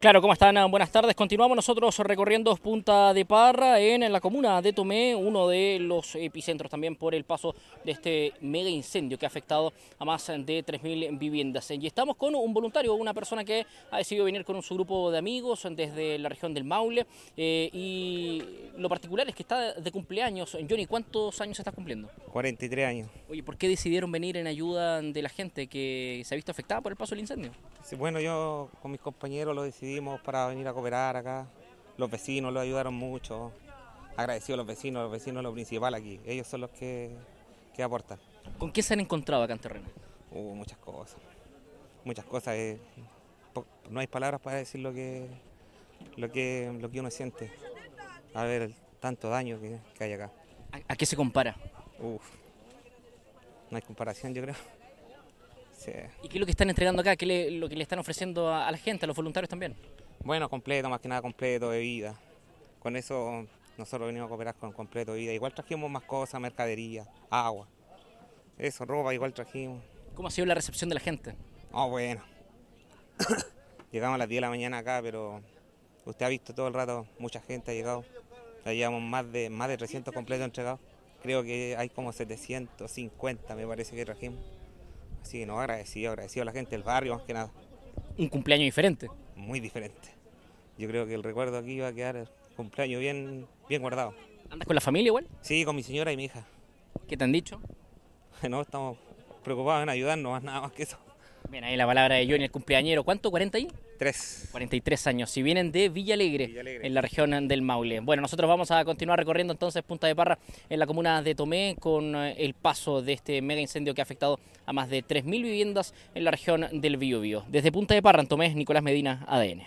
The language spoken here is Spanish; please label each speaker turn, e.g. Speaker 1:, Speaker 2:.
Speaker 1: Claro, ¿cómo están? Buenas tardes. Continuamos nosotros recorriendo Punta de Parra en la comuna de Tomé, uno de los epicentros también por el paso de este mega incendio que ha afectado a más de 3.000 viviendas. Y estamos con un voluntario, una persona que ha decidido venir con su grupo de amigos desde la región del Maule. Y lo particular es que está de cumpleaños. Johnny, ¿cuántos años estás cumpliendo?
Speaker 2: 43 años.
Speaker 1: Oye, ¿por qué decidieron venir en ayuda de la gente que se ha visto afectada por el paso del incendio?
Speaker 2: Sí, bueno, yo con mis compañeros lo decidimos para venir a cooperar acá. Los vecinos lo ayudaron mucho. Agradecido a los vecinos lo principal aquí. Ellos son los que aportan.
Speaker 1: ¿Con qué se han encontrado acá en terreno?
Speaker 2: Muchas cosas. Muchas cosas. No hay palabras para decir lo que uno siente. A ver, tanto daño que hay acá.
Speaker 1: ¿A qué se compara?
Speaker 2: Uf, no hay comparación, yo creo. Sí.
Speaker 1: ¿Y qué es lo que están entregando acá? ¿Qué es lo que le están ofreciendo a la gente, a los voluntarios también?
Speaker 2: Bueno, completo, más que nada completo, bebida. Con eso nosotros venimos a cooperar con completo bebida. Igual trajimos más cosas, mercadería, agua. Eso, ropa, igual trajimos.
Speaker 1: ¿Cómo ha sido la recepción de la gente?
Speaker 2: Oh, bueno. Llegamos a las 10 de la mañana acá, pero usted ha visto todo el rato, mucha gente ha llegado. Ya llevamos más de 300 completos entregados. Creo que hay como 750, me parece que trajimos. Así que no, agradecido a la gente del barrio más que nada.
Speaker 1: Un cumpleaños diferente.
Speaker 2: Muy diferente. Yo creo que el recuerdo aquí va a quedar el cumpleaños bien guardado.
Speaker 1: ¿Andas con la familia igual?
Speaker 2: Sí, con mi señora y mi hija.
Speaker 1: ¿Qué te han dicho?
Speaker 2: No, estamos preocupados en ayudarnos, nada más que eso.
Speaker 1: Bien, ahí la palabra de Johnny, el cumpleañero. ¿Cuánto? ¿40 ahí?
Speaker 2: 3.
Speaker 1: 43 años. Si vienen de Villa Alegre, en la región del Maule. Bueno, nosotros vamos a continuar recorriendo entonces Punta de Parra en la comuna de Tomé con el paso de este mega incendio que ha afectado a más de 3.000 viviendas en la región del Biobío. Desde Punta de Parra, en Tomé, Nicolás Medina, ADN.